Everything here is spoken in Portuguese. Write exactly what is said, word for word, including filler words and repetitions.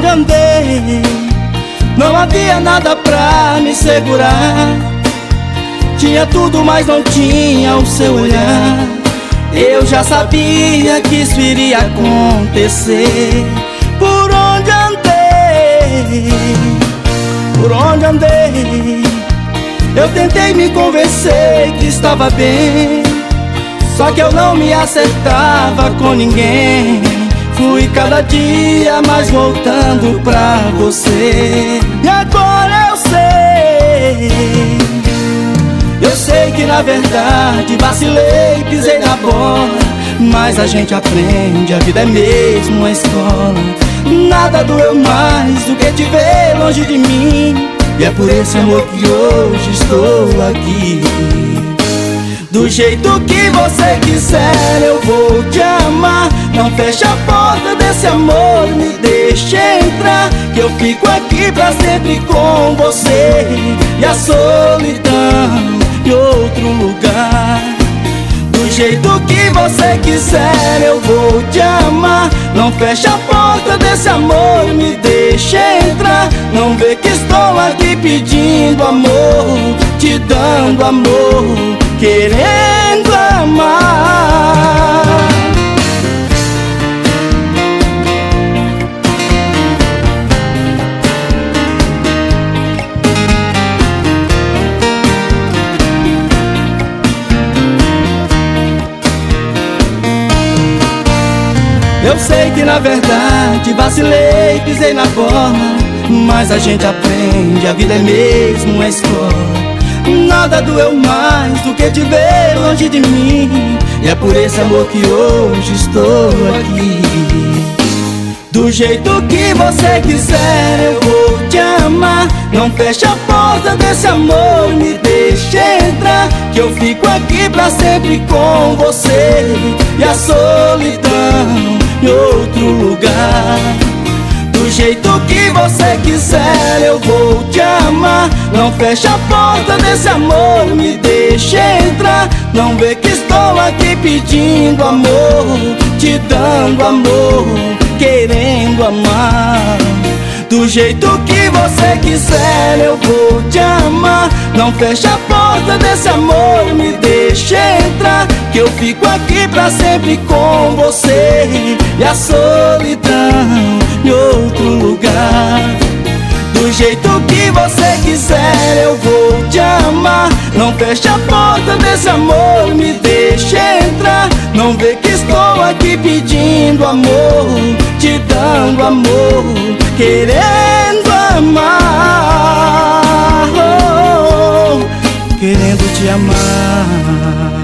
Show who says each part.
Speaker 1: onde andei, não havia nada pra me segurar. Tinha tudo, mas não tinha o seu olhar. Eu já sabia que isso iria acontecer. Por onde andei, por onde andei, eu tentei me convencer que estava bem, só que eu não me acertava com ninguém. Fui cada dia mais voltando pra você. E agora eu sei, eu sei que na verdade vacilei, pisei na bola, mas a gente aprende, a vida é mesmo uma escola. Nada doeu mais do que te ver longe de mim, e é por esse amor que hoje estou aqui. Do jeito que você quiser eu vou te amar. Não feche a porta desse amor, me deixe entrar, que eu fico aqui pra sempre com você. E a solidão em outro lugar. Do jeito que você quiser eu vou te amar. Não feche a porta desse amor, me deixe entrar. Não vê que estou aqui pedindo amor, te dando amor, querendo amar. Eu sei que na verdade vacilei, pisei na bola, mas a gente aprende, a vida é mesmo uma escola. Nada doeu mais do que te ver longe de mim, e é por esse amor que hoje estou aqui. Do jeito que você quiser eu vou te amar. Não feche a porta desse amor, me deixe entrar, que eu fico aqui pra sempre com você. E a solidão em outro lugar. Do jeito que você quiser eu vou te amar. Não feche a porta desse amor, me deixe entrar. Não vê que estou aqui pedindo amor, te dando amor, querendo amar. Do jeito que você quiser eu vou te amar. Não feche a porta desse amor, me deixe entrar, que eu fico aqui pra sempre com você. E a solidão em outro lugar. Do jeito que você quiser eu vou te amar. Não feche a porta desse amor, me deixe entrar. Não vê que estou aqui pedindo amor, te dando amor, querendo amar, oh, querendo te amar.